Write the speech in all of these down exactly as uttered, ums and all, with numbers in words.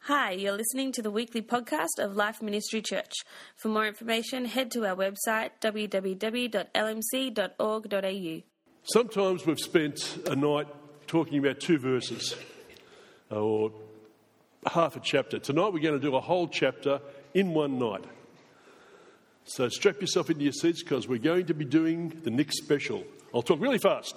Hi, you're listening to the weekly podcast of Life Ministry Church. For more information, head to our website w w w dot l m c dot org dot a u. Sometimes we've spent a night talking about two verses or half a chapter. Tonight we're going to do a whole chapter in one night. So strap yourself into your seats because we're going to be doing the Nick special. I'll talk really fast.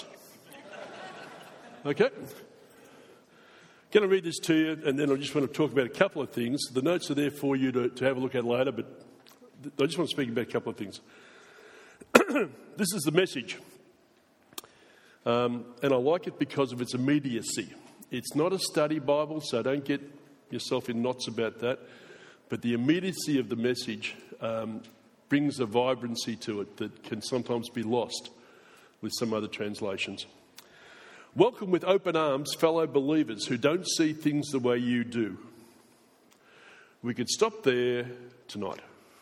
Okay? Going to read this to you, and then I just want to talk about a couple of things. The notes are there for you to, to have a look at later, but I just want to speak about a couple of things. This is the message, um, and I like it because of its immediacy. It's not a study Bible, so don't get yourself in knots about that, but the immediacy of the message um, brings a vibrancy to it that can sometimes be lost with some other translations. Welcome with open arms, fellow believers who don't see things the way you do. We could stop there tonight.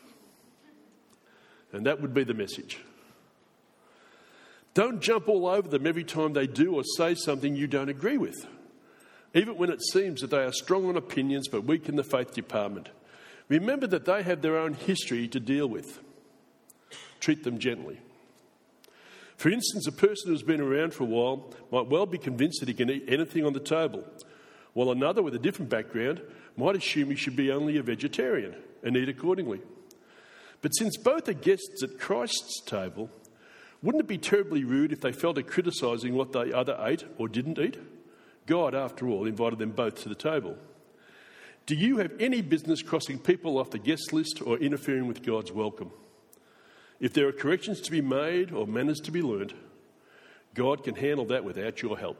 And that would be the message. Don't jump all over them every time they do or say something you don't agree with, even when it seems that they are strong on opinions but weak in the faith department. Remember that they have their own history to deal with. Treat them gently. For instance, a person who's been around for a while might well be convinced that he can eat anything on the table, while another with a different background might assume he should be only a vegetarian and eat accordingly. But since both are guests at Christ's table, wouldn't it be terribly rude if they fell to criticising what the other ate or didn't eat? God, after all, invited them both to the table. Do you have any business crossing people off the guest list or interfering with God's welcome? If there are corrections to be made or manners to be learned, God can handle that without your help.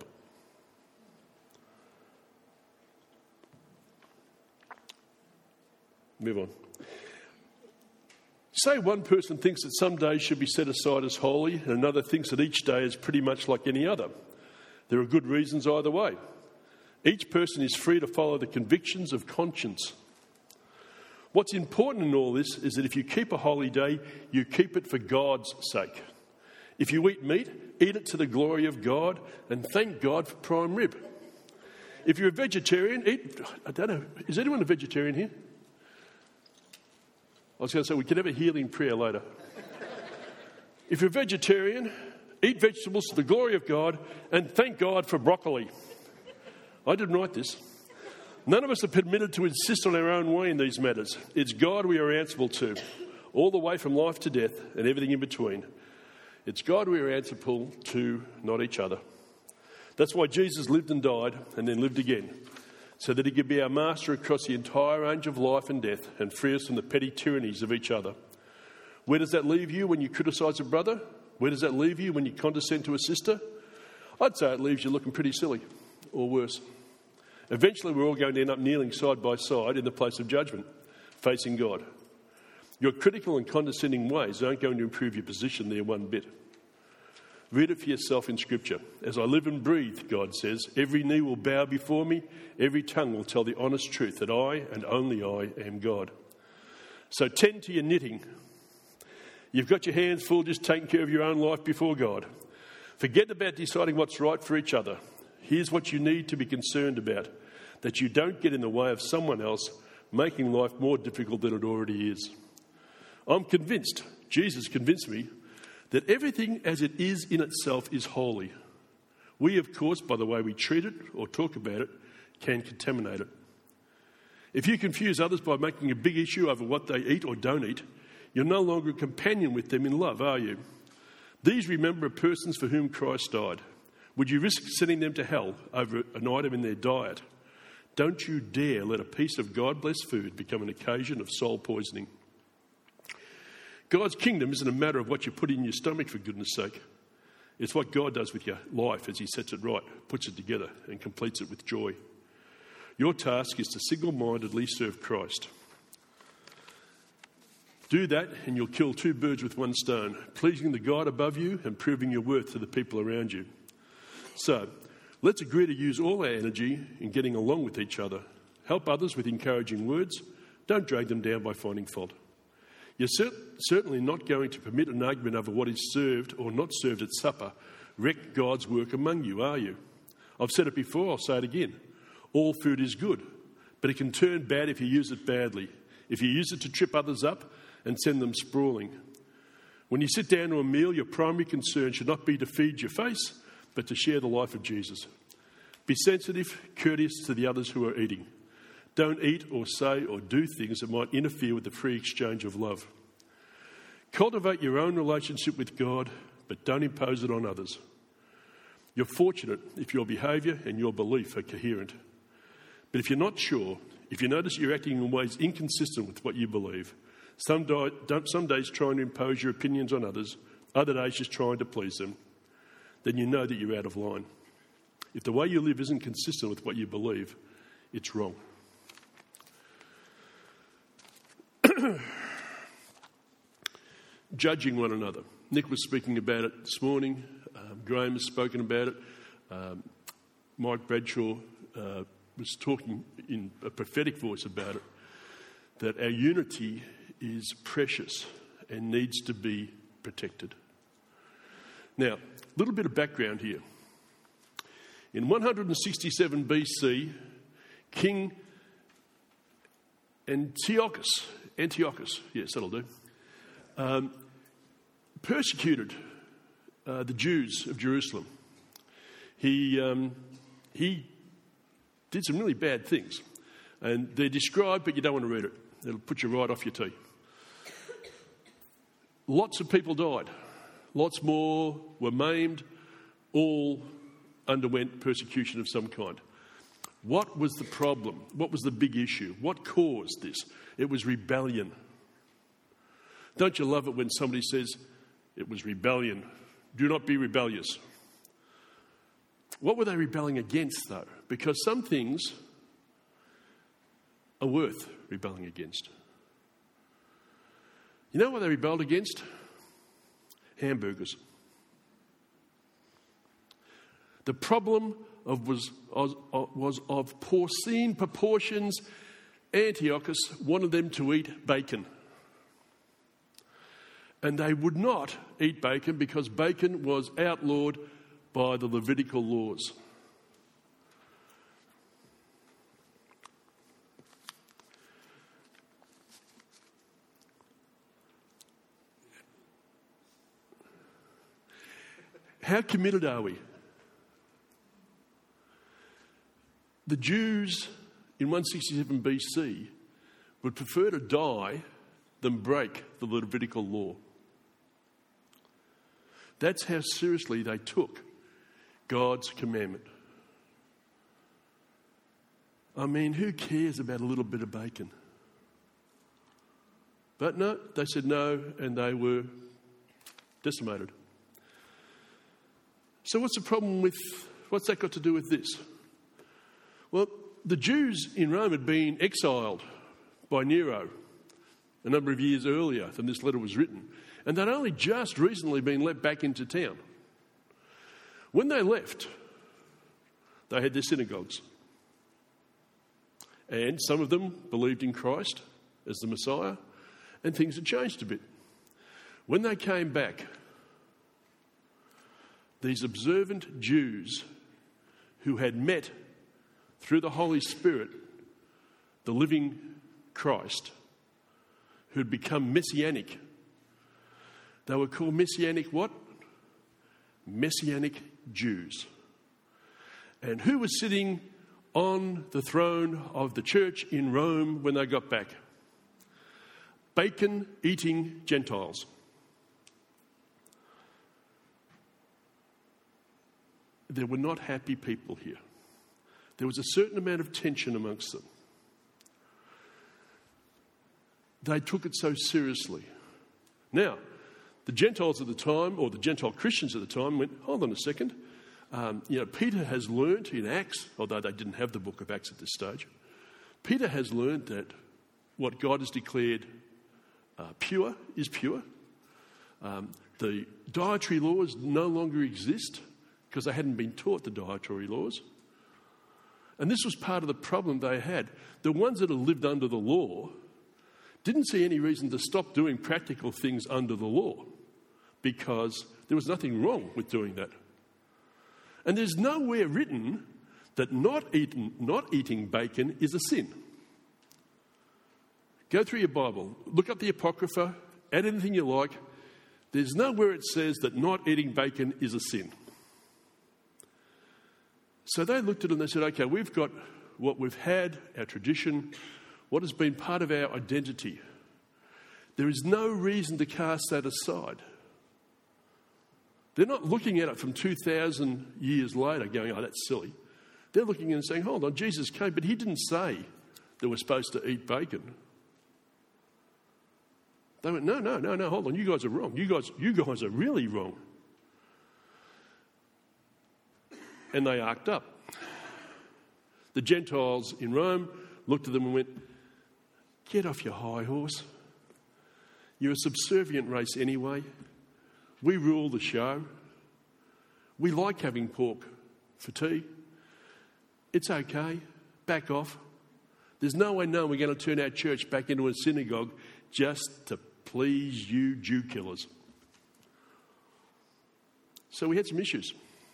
Move on. Say one person thinks that some days should be set aside as holy and another thinks that each day is pretty much like any other. There are good reasons either way. Each person is free to follow the convictions of conscience. What's important in all this is that if you keep a holy day, you keep it for God's sake. If you eat meat, eat it to the glory of God and thank God for prime rib. If you're a vegetarian, eat... I don't know, is anyone a vegetarian here? I was going to say we could have a healing prayer later. If you're a vegetarian, eat vegetables to the glory of God and thank God for broccoli. I didn't write this. None of us are permitted to insist on our own way in these matters. It's God we are answerable to, all the way from life to death and everything in between. It's God we are answerable to, not each other. That's why Jesus lived and died and then lived again, so that he could be our master across the entire range of life and death and free us from the petty tyrannies of each other. Where does that leave you when you criticise a brother? Where does that leave you when you condescend to a sister? I'd say it leaves you looking pretty silly, or worse. Eventually, we're all going to end up kneeling side by side in the place of judgment, facing God. Your critical and condescending ways aren't going to improve your position there one bit. Read it for yourself in Scripture. As I live and breathe, God says, every knee will bow before me, every tongue will tell the honest truth that I and only I am God. So tend to your knitting. You've got your hands full just taking care of your own life before God. Forget about deciding what's right for each other. Here's what you need to be concerned about, that you don't get in the way of someone else, making life more difficult than it already is. I'm convinced, Jesus convinced me, that everything as it is in itself is holy. We, of course, by the way we treat it or talk about it, can contaminate it. If you confuse others by making a big issue over what they eat or don't eat, you're no longer a companion with them in love, are you? These, remember, are persons for whom Christ died. Would you risk sending them to hell over an item in their diet? Don't you dare let a piece of God-blessed food become an occasion of soul poisoning. God's kingdom isn't a matter of what you put in your stomach, for goodness sake. It's what God does with your life as he sets it right, puts it together and completes it with joy. Your task is to single-mindedly serve Christ. Do that and you'll kill two birds with one stone, pleasing the God above you and proving your worth to the people around you. So, let's agree to use all our energy in getting along with each other. Help others with encouraging words. Don't drag them down by finding fault. You're cert- certainly not going to permit an argument over what is served or not served at supper wreck God's work among you, are you? I've said it before, I'll say it again. All food is good, but it can turn bad if you use it badly, if you use it to trip others up and send them sprawling. When you sit down to a meal, your primary concern should not be to feed your face, but to share the life of Jesus. Be sensitive, courteous to the others who are eating. Don't eat or say or do things that might interfere with the free exchange of love. Cultivate your own relationship with God, but don't impose it on others. You're fortunate if your behaviour and your belief are coherent. But if you're not sure, if you notice you're acting in ways inconsistent with what you believe, some, di- some days trying to impose your opinions on others, other days just trying to please them, then you know that you're out of line. If the way you live isn't consistent with what you believe, it's wrong. Judging one another. Nick was speaking about it this morning. Um, Graham has spoken about it. Um, Mike Bradshaw uh, was talking in a prophetic voice about it, that our unity is precious and needs to be protected. Now, a little bit of background here. In one hundred sixty-seven B C, King Antiochus, Antiochus, yes, that'll do, um, persecuted uh, the Jews of Jerusalem. He um, he did some really bad things, and they're described, but you don't want to read it. It'll put you right off your tee. Lots of people died. Lots more were maimed. All underwent persecution of some kind. What was the problem? What was the big issue? What caused this? It was rebellion. Don't you love it when somebody says, it was rebellion? Do not be rebellious. What were they rebelling against, though? Because some things are worth rebelling against. You know what they rebelled against? Hamburgers. The problem of was, was, was of porcine proportions. Antiochus wanted them to eat bacon. And they would not eat bacon because bacon was outlawed by the Levitical laws. How committed are we? The Jews in one sixty-seven B C would prefer to die than break the Levitical law. That's how seriously they took God's commandment. I mean, who cares about a little bit of bacon? But no, they said no, and they were decimated. So what's the problem with, what's that got to do with this? Well, the Jews in Rome had been exiled by Nero a number of years earlier than this letter was written. And they'd only just recently been let back into town. When they left, they had their synagogues. And some of them believed in Christ as the Messiah, and things had changed a bit. When they came back, these observant Jews who had met through the Holy Spirit the living Christ, who had become messianic. They were called messianic what? Messianic Jews. And who was sitting on the throne of the church in Rome when they got back? Bacon-eating Gentiles. There were not happy people here. There was a certain amount of tension amongst them. They took it so seriously. Now, the Gentiles at the time, or the Gentile Christians at the time, went, hold on a second. Um, you know, Peter has learnt in Acts, although they didn't have the book of Acts at this stage, Peter has learnt that what God has declared uh, pure is pure. Um, the dietary laws no longer exist because they hadn't been taught the dietary laws. And this was part of the problem they had. The ones that had lived under the law didn't see any reason to stop doing practical things under the law because there was nothing wrong with doing that. And there's nowhere written that not eating, not eating bacon is a sin. Go through your Bible, look up the Apocrypha, add anything you like. There's nowhere it says that not eating bacon is a sin. So they looked at it and they said, okay, we've got what we've had, our tradition, what has been part of our identity. There is no reason to cast that aside. They're not looking at it from two thousand years later going, oh, that's silly. They're looking and saying, hold on, Jesus came, but he didn't say that we're supposed to eat bacon. They went, no, no, no, no, hold on, you guys are wrong. You guys, you guys are really wrong. And they arced up. The Gentiles in Rome looked at them and went, get off your high horse. You're a subservient race anyway. We rule the show. We like having pork for tea. It's okay. Back off. There's no way known we're going to turn our church back into a synagogue just to please you Jew killers. So we had some issues.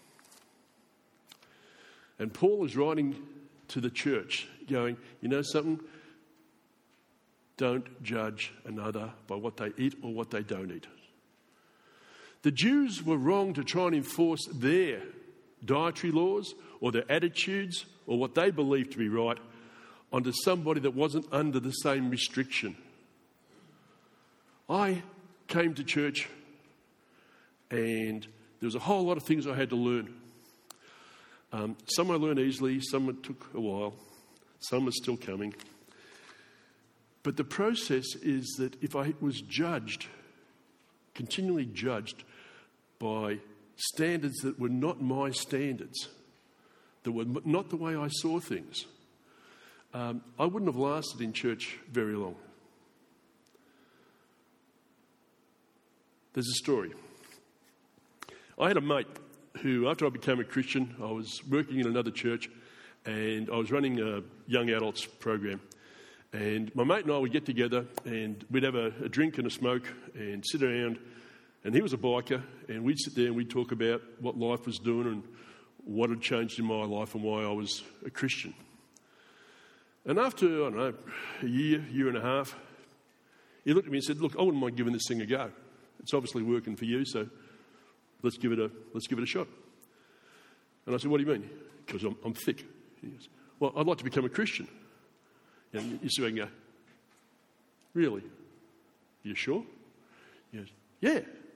And Paul is writing to the church going, you know something? Don't judge another by what they eat or what they don't eat. The Jews were wrong to try and enforce their dietary laws or their attitudes or what they believed to be right onto somebody that wasn't under the same restriction. I came to church and there was a whole lot of things I had to learn. Um, some I learned easily, some it took a while, some are still coming. But the process is that if I was judged, continually judged by standards that were not my standards, that were not the way I saw things, um, I wouldn't have lasted in church very long. There's a story. I had a mate who, after I became a Christian, I was working in another church and I was running a young adults program. And my mate and I would get together and we'd have a, a drink and a smoke and sit around. And he was a biker and we'd sit there and we'd talk about what life was doing and what had changed in my life and why I was a Christian. And after, I don't know, a year, year and a half, he looked at me and said, look, I wouldn't mind giving this thing a go. It's obviously working for you, so let's give it a let's give it a shot. And I said, what do you mean? Because I'm, I'm thick. He goes, well, I'd like to become a Christian. And you see, I can go, really? You sure? He goes, yeah.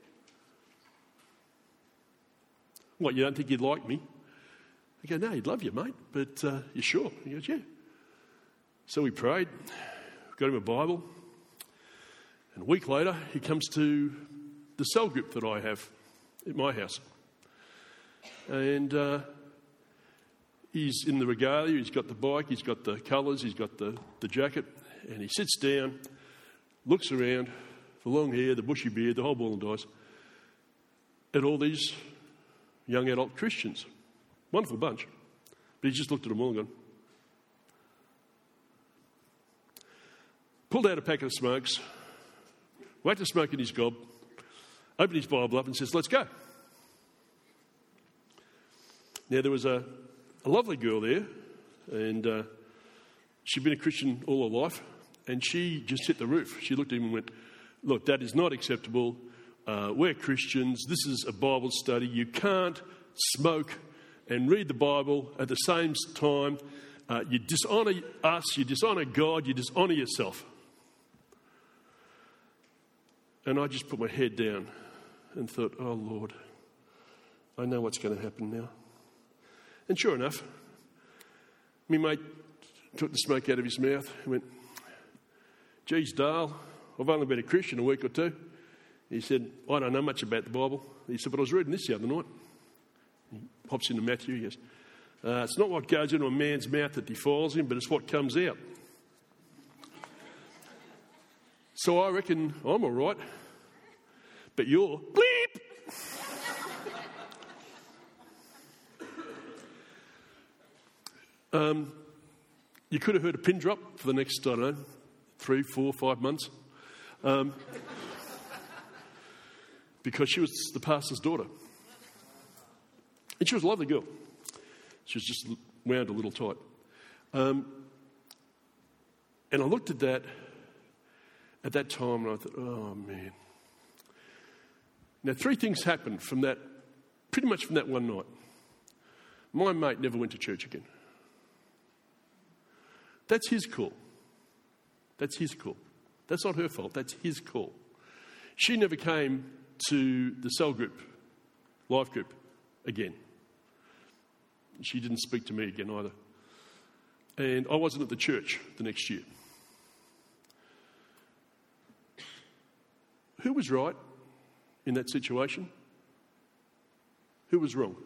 What, you don't think he'd like me? I go, no, he'd love you, mate, but uh, you sure? He goes, yeah. So we prayed, got him a Bible, and a week later he comes to the cell group that I have at my house. And uh, he's in the regalia, he's got the bike, he's got the colours, he's got the, the jacket, and he sits down, looks around, the long hair, the bushy beard, the whole ball and dice, at all these young adult Christians. Wonderful bunch. But he just looked at them all and gone, pulled out a packet of smokes, whacked a smoke in his gob, opened his Bible up and says, let's go. Now, there was a, a lovely girl there, and uh, she'd been a Christian all her life, and she just hit the roof. She looked at him and went, look, that is not acceptable. Uh, we're Christians. This is a Bible study. You can't smoke and read the Bible at the same time. Uh, you dishonour us, you dishonour God, you dishonour yourself. And I just put my head down and thought, oh, Lord, I know what's going to happen now. And sure enough, my mate took the smoke out of his mouth and went, geez, Dale, I've only been a Christian a week or two. He said, I don't know much about the Bible. He said, but I was reading this the other night. He pops into Matthew, he goes, uh, it's not what goes into a man's mouth that defiles him, but it's what comes out. So I reckon I'm all right, but you're bleep. um, you could have heard a pin drop for the next, I don't know, three, four, five months. Um, because she was the pastor's daughter. And she was a lovely girl. She was just wound a little tight. Um, and I looked at that at that time, and I thought, oh, man. Now, three things happened from that, pretty much from that one night. My mate never went to church again. That's his call. That's his call. That's not her fault. That's his call. She never came to the cell group, life group, again. She didn't speak to me again either. And I wasn't at the church the next year. Who was right in that situation? Who was wrong?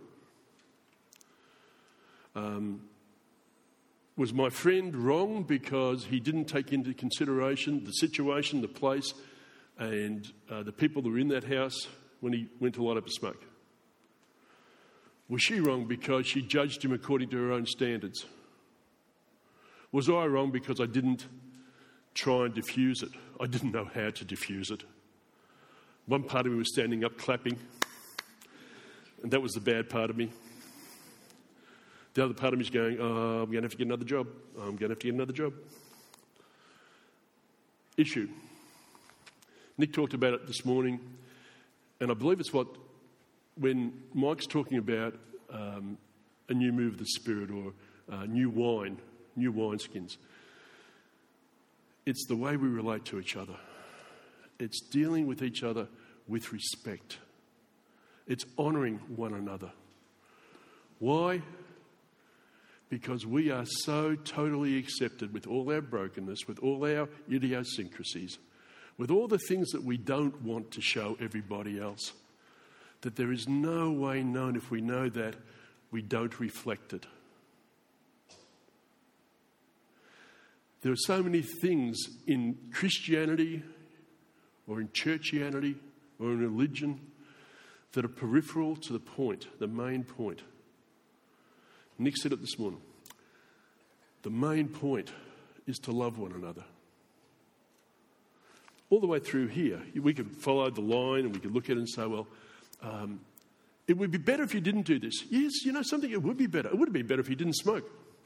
Um, was my friend wrong because he didn't take into consideration the situation, the place, and uh, the people that were in that house when he went to light up a smoke? Was she wrong because she judged him according to her own standards? Was I wrong because I didn't try and diffuse it? I didn't know how to diffuse it. One part of me was standing up clapping, and that was the bad part of me. The other part of me is going, oh, I'm going to have to get another job. I'm going to have to get another job. Issue. Nick talked about it this morning, and I believe it's what, when Mike's talking about um, a new move of the Spirit or uh, new wine, new wineskins, it's the way we relate to each other. It's dealing with each other with respect. It's honouring one another. Why? Because we are so totally accepted with all our brokenness, with all our idiosyncrasies, with all the things that we don't want to show everybody else, that there is no way known if we know that we don't reflect it. There are so many things in Christianity or in churchianity or in religion that are peripheral to the point, the main point. Nick said it this morning. The main point is to love one another. All the way through here, we could follow the line and we could look at it and say, well, um, it would be better if you didn't do this. Yes, you know something, it would be better. It would be better if you didn't smoke.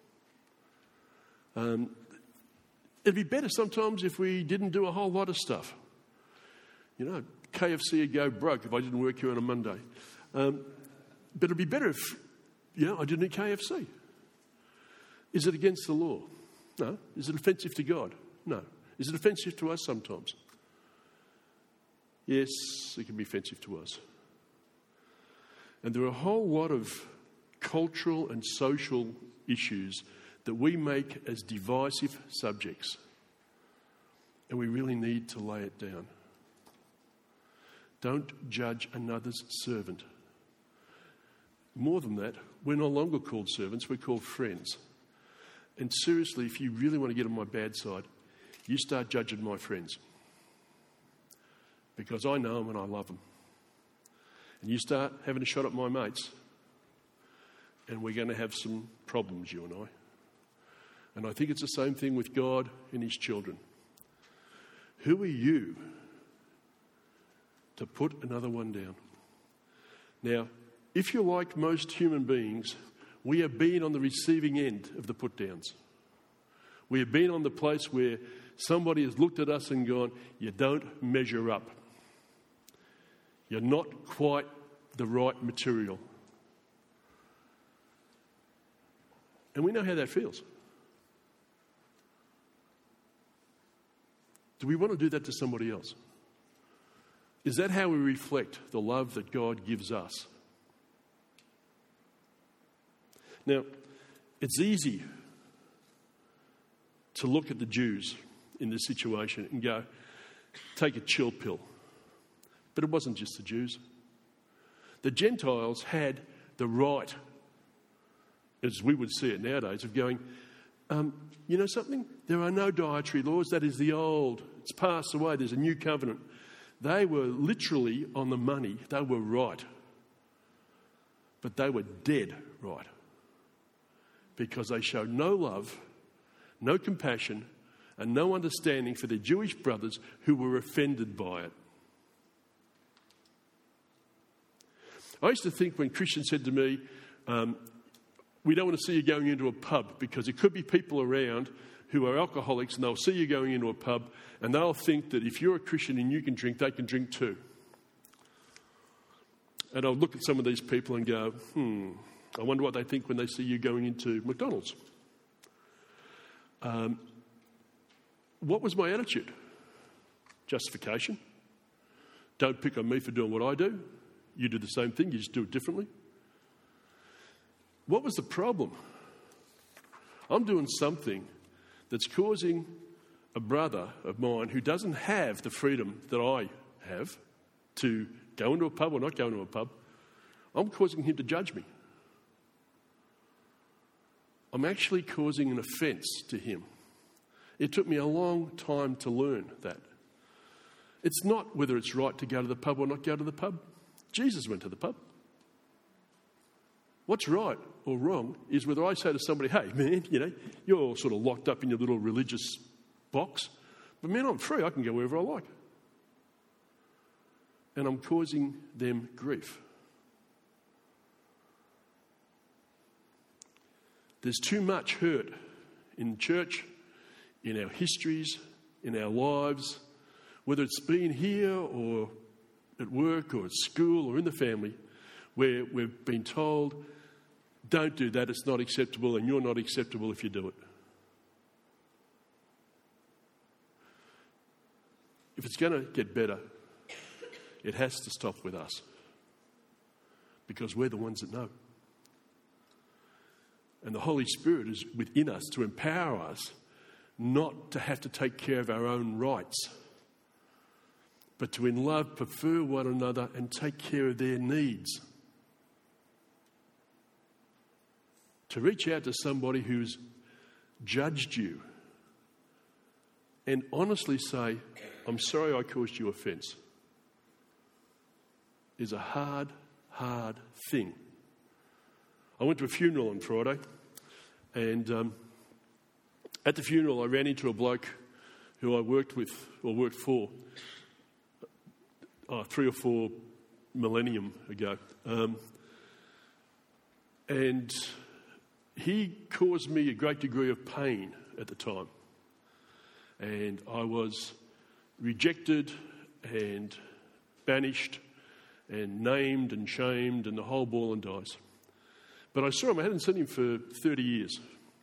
Um, it'd be better sometimes if we didn't do a whole lot of stuff. You know, K F C would go broke if I didn't work here on a Monday. Um, but it'd be better if, you know, I didn't eat K F C. Is it against the law? No. Is it offensive to God? No. Is it offensive to us sometimes? Yes, it can be offensive to us. And there are a whole lot of cultural and social issues that we make as divisive subjects. And we really need to lay it down. Don't judge another's servant. More than that, we're no longer called servants, we're called friends. And seriously, if you really want to get on my bad side, you start judging my friends. Because I know them and I love them. And you start having a shot at my mates, and we're going to have some problems, you and I. And I think it's the same thing with God and his children. Who are you to put another one down? Now, if you're like most human beings, we have been on the receiving end of the put-downs. We have been on the place where somebody has looked at us and gone, you don't measure up. You're not quite the right material. And we know how that feels. Do we want to do that to somebody else? Is that how we reflect the love that God gives us? Now, it's easy to look at the Jews in this situation and go, take a chill pill. But it wasn't just the Jews. The Gentiles had the right, as we would see it nowadays, of going, um, you know something? There are no dietary laws. That is the old. It's passed away. There's a new covenant. They were literally on the money. They were right. But they were dead right. Because they showed no love, no compassion, and no understanding for their Jewish brothers who were offended by it. I used to think when Christians said to me, um, we don't want to see you going into a pub because there could be people around who are alcoholics, and they'll see you going into a pub, and they'll think that if you're a Christian and you can drink, they can drink too. And I'll look at some of these people and go, hmm, I wonder what they think when they see you going into McDonald's. Um, what was my attitude? Justification. Don't pick on me for doing what I do. You do the same thing, you just do it differently. What was the problem? I'm doing something that's causing a brother of mine who doesn't have the freedom that I have to go into a pub or not go into a pub. I'm causing him to judge me. I'm actually causing an offence to him. It took me a long time to learn that. It's not whether it's right to go to the pub or not go to the pub. Jesus went to the pub. What's right or wrong is whether I say to somebody, hey, man, you know, you're all sort of locked up in your little religious box, but man, I'm free. I can go wherever I like. And I'm causing them grief. There's too much hurt in church, in our histories, in our lives, whether it's been here or at work or at school or in the family, where we've been told, don't do that, it's not acceptable, and you're not acceptable if you do it. If it's going to get better, it has to stop with us, because we're the ones that know. And the Holy Spirit is within us to empower us not to have to take care of our own rights, but to in love prefer one another and take care of their needs. To reach out to somebody who's judged you and honestly say, I'm sorry I caused you offence, is a hard, hard thing. I went to a funeral on Friday, and um, at the funeral I ran into a bloke who I worked with, or worked for, uh, three or four millennium ago. Um, and he caused me a great degree of pain at the time. And I was rejected and banished and named and shamed and the whole ball and dice. But I saw him, I hadn't seen him for thirty years,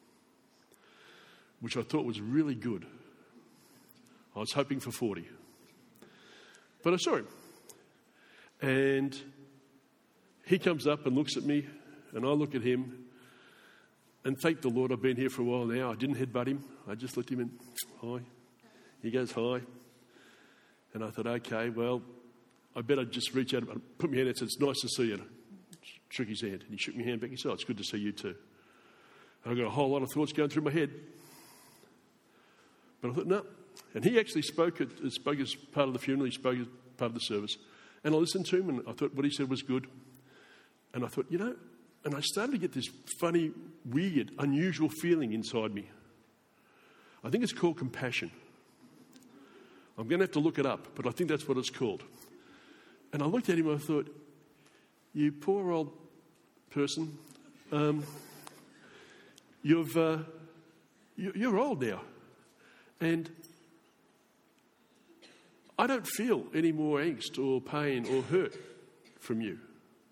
which I thought was really good. I was hoping for forty. But I saw him. And he comes up and looks at me, and I look at him, and thank the Lord I've been here for a while now. I didn't headbutt him. I just looked him in, hi. He goes, hi. And I thought, okay, well, I better just reach out and put my hand out and said, it's nice to see you. Shook his hand, and he shook my hand back. He said, oh, it's good to see you too. And I got a whole lot of thoughts going through my head. But I thought, no. And he actually spoke, at, spoke as part of the funeral. He spoke as part of the service. And I listened to him, and I thought what he said was good. And I thought, you know, and I started to get this funny, weird, unusual feeling inside me. I think it's called compassion. I'm going to have to look it up, but I think that's what it's called. And I looked at him and I thought, you poor old person, um, you've, uh, you, you're old now. And I don't feel any more angst or pain or hurt from you.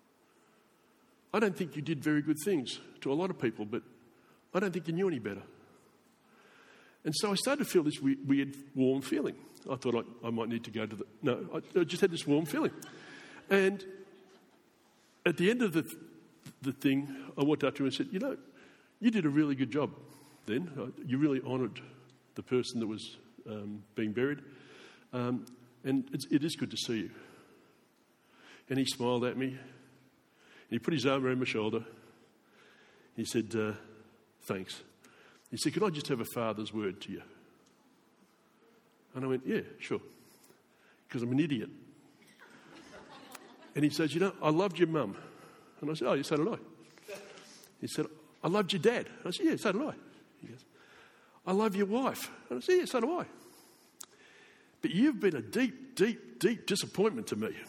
I don't think you did very good things to a lot of people, but I don't think you knew any better. And so I started to feel this weird, weird warm feeling. I thought I, I might need to go to the... No, I, I just had this warm feeling. And at the end of the the thing, I walked up to him and said, you know, you did a really good job then. You really honoured the person that was um, being buried. Um, and it's, it is good to see you. And he smiled at me. And he put his arm around my shoulder. He said, uh, thanks. He said, can I just have a father's word to you? And I went, yeah, sure. Because I'm an idiot. And he says, you know, I loved your mum. And I said, oh, yeah, so did I. He said, I loved your dad. And I said, yeah, so did I. He goes, I love your wife. And I said, yeah, so do I. But you've been a deep, deep, deep disappointment to me.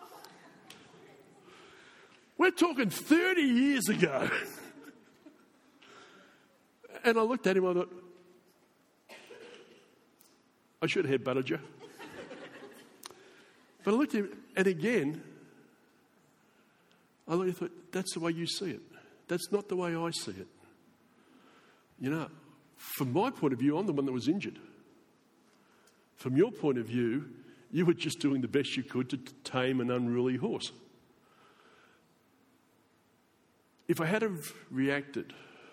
We're talking thirty years ago. And I looked at him, I thought, I should have headbutted you. But I looked at him, and again, I looked, I thought, that's the way you see it. That's not the way I see it. You know, from my point of view, I'm the one that was injured. From your point of view, you were just doing the best you could to tame an unruly horse. If I had have reacted,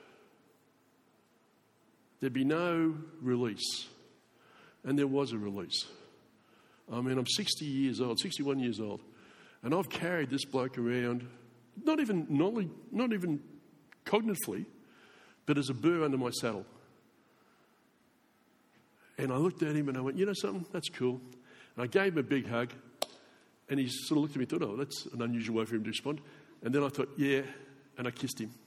there'd be no release. And there was a release. I mean, I'm sixty years old, sixty-one years old, and I've carried this bloke around, not even knowledge, not even cognitively, but as a burr under my saddle. And I looked at him and I went, you know something, that's cool. And I gave him a big hug, and he sort of looked at me and thought, oh, that's an unusual way for him to respond. And then I thought, yeah, and I kissed him.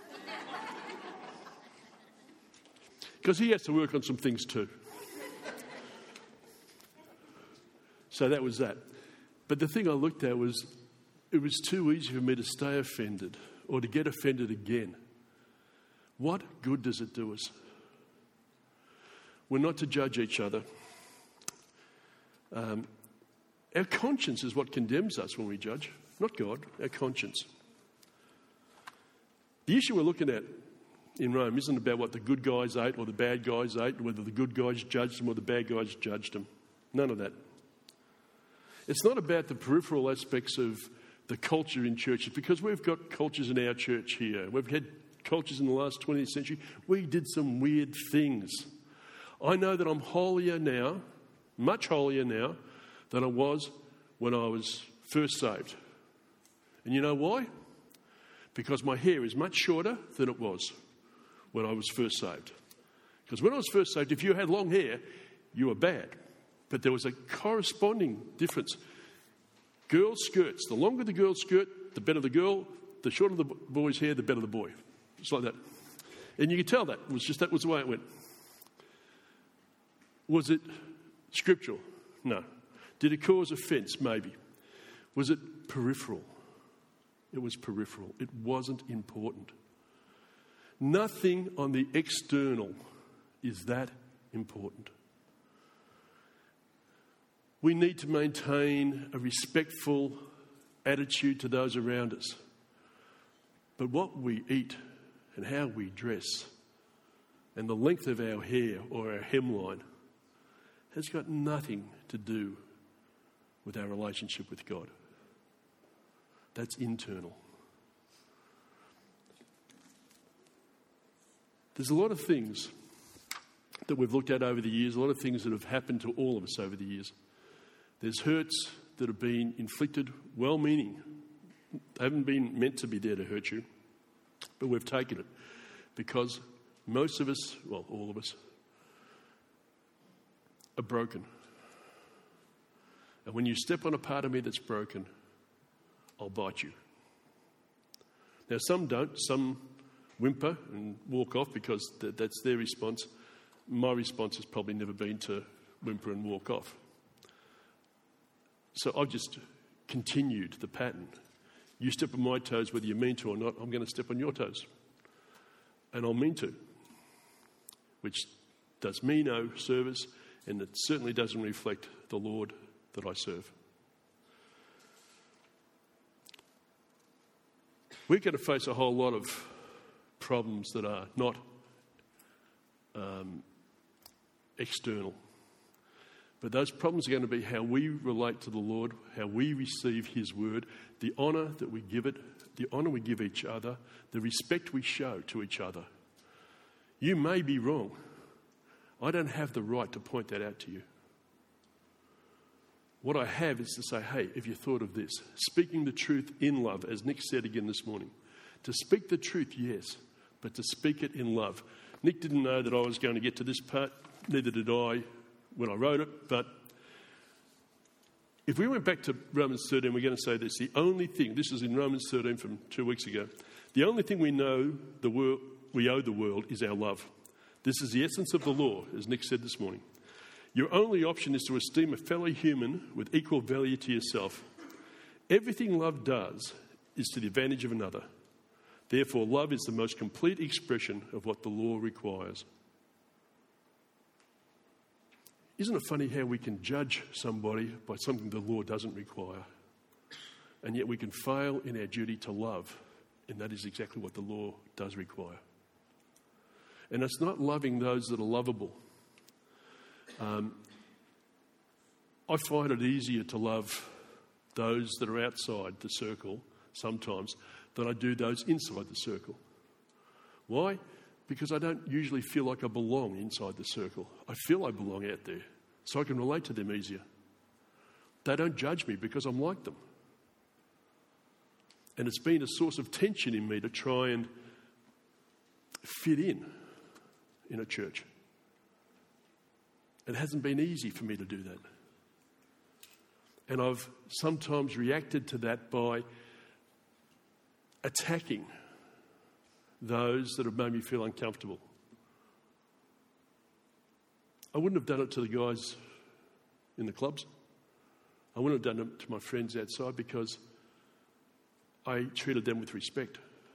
Because he has to work on some things too. So that was that. But the thing I looked at was, it was too easy for me to stay offended or to get offended again. What good does it do us? We're not to judge each other. Um, our conscience is what condemns us when we judge, not God, our conscience. The issue we're looking at in Rome isn't about what the good guys ate or the bad guys ate, whether the good guys judged them or the bad guys judged them. None of that. It's not about the peripheral aspects of the culture in churches, because we've got cultures in our church here. We've had cultures in the last twentieth century. We did some weird things. I know that I'm holier now, much holier now, than I was when I was first saved. And you know why? Because my hair is much shorter than it was when I was first saved. Because when I was first saved, if you had long hair, you were bad. But there was a corresponding difference. Girls' skirts. The longer the girl's skirt, the better the girl. The shorter the boy's hair, the better the boy. Just like that. And you could tell that. It was just that was the way it went. Was it scriptural? No. Did it cause offence? Maybe. Was it peripheral? It was peripheral. It wasn't important. Nothing on the external is that important. We need to maintain a respectful attitude to those around us. But what we eat and how we dress and the length of our hair or our hemline has got nothing to do with our relationship with God. That's internal. There's a lot of things that we've looked at over the years, a lot of things that have happened to all of us over the years. There's hurts that have been inflicted, well-meaning. They haven't been meant to be there to hurt you, but we've taken it because most of us, well, all of us, are broken. And when you step on a part of me that's broken, I'll bite you. Now, some don't. Some whimper and walk off because th- that's their response. My response has probably never been to whimper and walk off. So I've just continued the pattern. You step on my toes, whether you mean to or not, I'm going to step on your toes. And I'll mean to. Which does me no service, and it certainly doesn't reflect the Lord that I serve. We're going to face a whole lot of problems that are not um, external. But those problems are going to be how we relate to the Lord, how we receive his word, the honour that we give it, the honour we give each other, the respect we show to each other. You may be wrong. I don't have the right to point that out to you. What I have is to say, hey, have you thought of this? Speaking the truth in love, as Nick said again this morning. To speak the truth, yes, but to speak it in love. Nick didn't know that I was going to get to this part, neither did I when I wrote it, but if we went back to Romans thirteen, we're going to say this. The only thing, this is in Romans thirteen from two weeks ago, the only thing we know the world, we owe the world is our love. This is the essence of the law, as Nick said this morning. Your only option is to esteem a fellow human with equal value to yourself. Everything love does is to the advantage of another. Therefore, love is the most complete expression of what the law requires. Isn't it funny how we can judge somebody by something the law doesn't require? And yet we can fail in our duty to love, and that is exactly what the law does require. And it's not loving those that are lovable. Um, I find it easier to love those that are outside the circle sometimes than I do those inside the circle. Why? Because I don't usually feel like I belong inside the circle. I feel I belong out there, so I can relate to them easier. They don't judge me because I'm like them. And it's been a source of tension in me to try and fit in in a church. It hasn't been easy for me to do that. And I've sometimes reacted to that by attacking those that have made me feel uncomfortable. I wouldn't have done it to the guys in the clubs. I wouldn't have done it to my friends outside because I treated them with respect.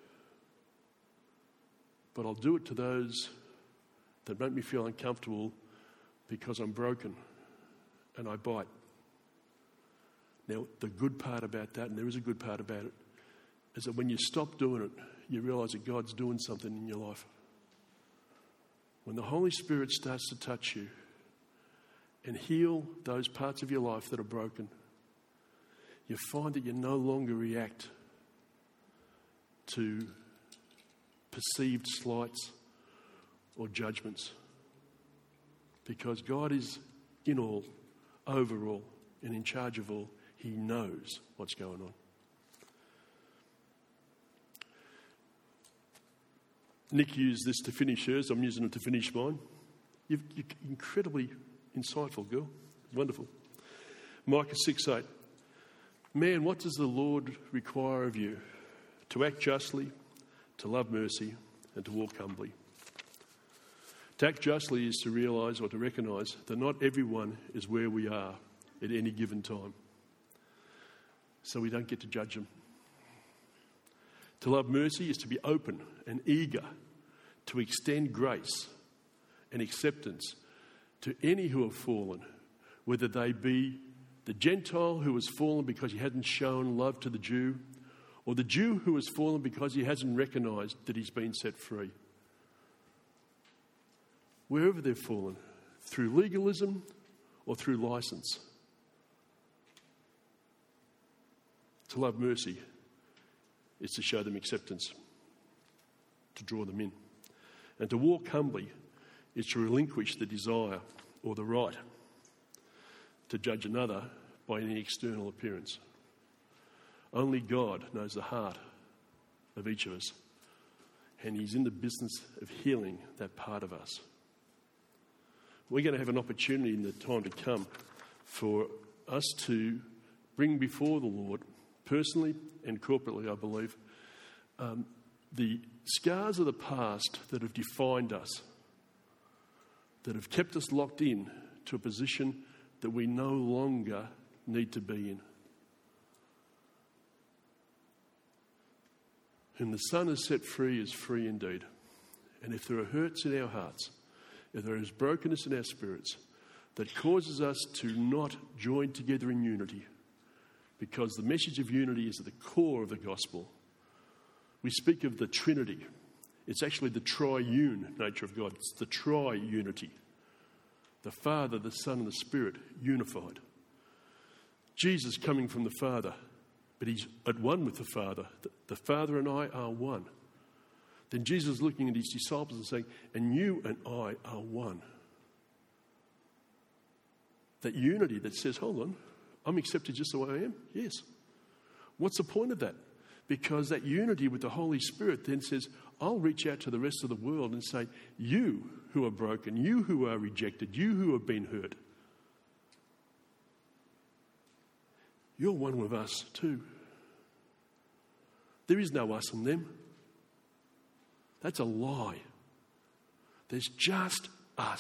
But I'll do it to those that make me feel uncomfortable because I'm broken and I bite. Now, the good part about that, and there is a good part about it, is that when you stop doing it, you realise that God's doing something in your life. When the Holy Spirit starts to touch you and heal those parts of your life that are broken, you find that you no longer react to perceived slights or judgments. Because God is in all, over all, and in charge of all. He knows what's going on. Nick used this to finish hers. I'm using it to finish mine. You're incredibly insightful, girl. Wonderful. Micah six eight. Man, what does the Lord require of you? To act justly, to love mercy, and to walk humbly. To act justly is to realise or to recognise that not everyone is where we are at any given time. So we don't get to judge them. To love mercy is to be open and eager to extend grace and acceptance to any who have fallen, whether they be the Gentile who has fallen because he hadn't shown love to the Jew, or the Jew who has fallen because he hasn't recognised that he's been set free. Wherever they've fallen, through legalism or through licence. To love mercy is to show them acceptance, to draw them in. And to walk humbly is to relinquish the desire or the right to judge another by any external appearance. Only God knows the heart of each of us, and He's in the business of healing that part of us. We're going to have an opportunity in the time to come for us to bring before the Lord, personally and corporately, I believe, um, the scars of the past that have defined us, that have kept us locked in to a position that we no longer need to be in. Whom the Son has set free is free indeed. And if there are hurts in our hearts, if there is brokenness in our spirits that causes us to not join together in unity, because the message of unity is at the core of the gospel. We speak of the Trinity. It's actually the triune nature of God. It's the tri-unity. The Father, the Son, and the Spirit unified. Jesus coming from the Father, but He's at one with the Father. The Father and I are one. Then Jesus looking at His disciples and saying, and you and I are one. That unity that says, hold on, I'm accepted just the way I am? Yes. What's the point of that? Because that unity with the Holy Spirit then says, I'll reach out to the rest of the world and say, you who are broken, you who are rejected, you who have been hurt, you're one with us too. There is no us and them. That's a lie. There's just us.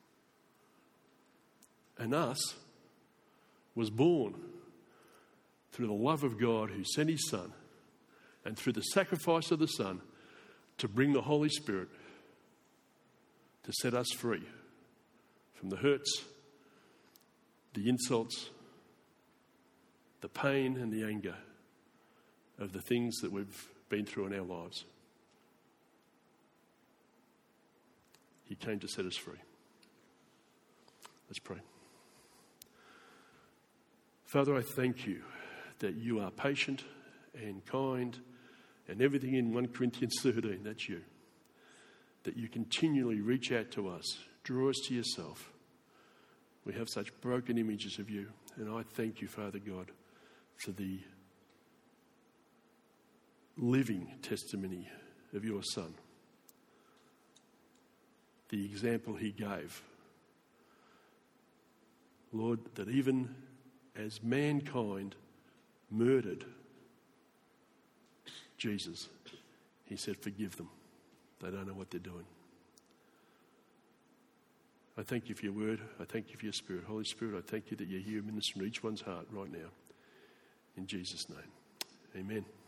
And us was born through the love of God who sent His Son and through the sacrifice of the Son to bring the Holy Spirit to set us free from the hurts, the insults, the pain and the anger of the things that we've been through in our lives. He came to set us free. Let's pray. Father, I thank you that you are patient and kind, and everything in First Corinthians thirteen, that's you. That you continually reach out to us, draw us to yourself. We have such broken images of you, and I thank you, Father God, for the living testimony of your Son, the example he gave. Lord, that even as mankind murdered Jesus, he said, forgive them. They don't know what they're doing. I thank you for your word. I thank you for your Spirit. Holy Spirit, I thank you that you're here ministering to each one's heart right now. In Jesus' name, amen.